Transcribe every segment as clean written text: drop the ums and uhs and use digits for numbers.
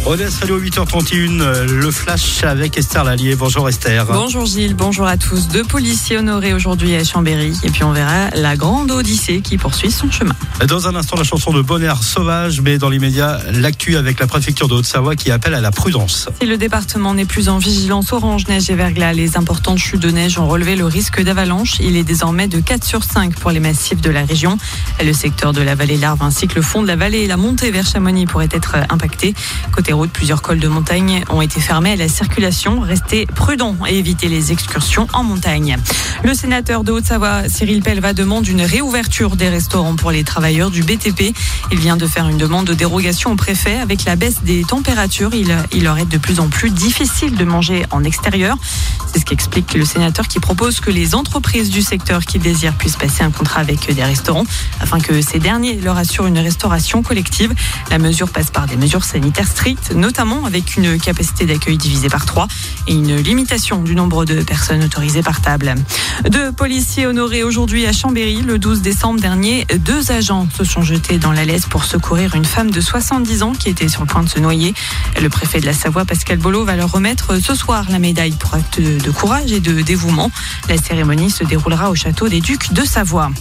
Odès Radio 8h31, le flash avec Esther Lallier. Bonjour Esther. Bonjour Gilles, bonjour à tous. 2 policiers honorés aujourd'hui à Chambéry. Et puis on verra la grande odyssée qui poursuit son chemin. Dans un instant, la chanson de Bon Air Sauvage, mais dans l'immédiat, l'actu avec la préfecture de Haute-Savoie qui appelle à la prudence. Si le département n'est plus en vigilance orange, neige et verglas, les importantes chutes de neige ont relevé le risque d'avalanche. Il est désormais de 4 sur 5 pour les massifs de la région. Le secteur de la vallée Larve ainsi que le fond de la vallée et la montée vers Chamonix pourraient être impactés. Côté route, plusieurs cols de montagne ont été fermés à la circulation. Restez prudents et évitez les excursions en montagne. Le sénateur de Haute-Savoie, Cyril Pellevat, demande une réouverture des restaurants pour les travailleurs du BTP. Il vient de faire une demande de dérogation au préfet. Avec la baisse des températures, il leur est de plus en plus difficile de manger en extérieur. C'est ce qu'explique le sénateur qui propose que les entreprises du secteur qui désirent puissent passer un contrat avec des restaurants afin que ces derniers leur assurent une restauration collective. La mesure passe par des mesures sanitaires strictes, notamment avec une capacité d'accueil divisée par 3 et une limitation du nombre de personnes autorisées par table. 2 policiers honorés aujourd'hui à Chambéry. Le 12 décembre dernier, 2 agents se sont jetés dans la Lèze pour secourir une femme de 70 ans qui était sur le point de se noyer. Le préfet de la Savoie, Pascal Bolo, va leur remettre ce soir la médaille pour acte de courage et de dévouement. La cérémonie se déroulera au château des Ducs de Savoie.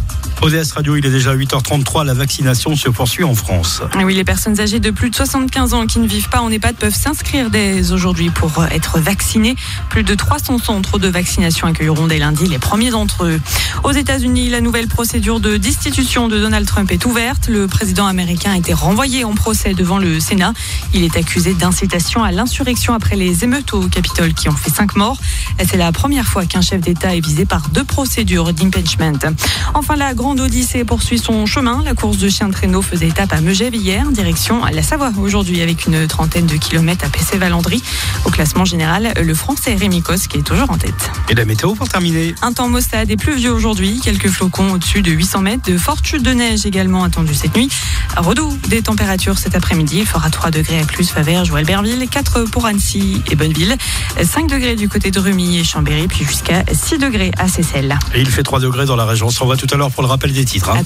ODS Radio, il est déjà 8h33, la vaccination se poursuit en France. Oui, les personnes âgées de plus de 75 ans qui ne vivent pas en EHPAD peuvent s'inscrire dès aujourd'hui pour être vaccinées. Plus de 300 centres de vaccination accueilleront dès lundi les premiers d'entre eux. Aux États-Unis, la nouvelle procédure de destitution de Donald Trump est ouverte. Le président américain a été renvoyé en procès devant le Sénat. Il est accusé d'incitation à l'insurrection après les émeutes au Capitole qui ont fait 5 morts. C'est la première fois qu'un chef d'État est visé par 2 procédures d'impeachment. Enfin, la grande odyssée poursuit son chemin. La course de chien de traîneau faisait étape à Megève hier, direction la Savoie aujourd'hui avec une trentaine de kilomètres à Pessay-Valandry. Au classement général, le Français Rémi Cosse qui est toujours en tête. Et la météo pour terminer. Un temps maussade et pluvieux aujourd'hui, quelques flocons au-dessus de 800 mètres, de fortes chutes de neige également attendues cette nuit. Redout des températures cet après-midi, il fera 3 degrés à Cluse, Faverges ou Albertville, 4 pour Annecy et Bonneville, 5 degrés du côté de Remy et Chambéry, puis jusqu'à 6 degrés à Seyssel. Et il fait 3 degrés dans la région. On se revoit tout à l'heure pour le rappel des titres.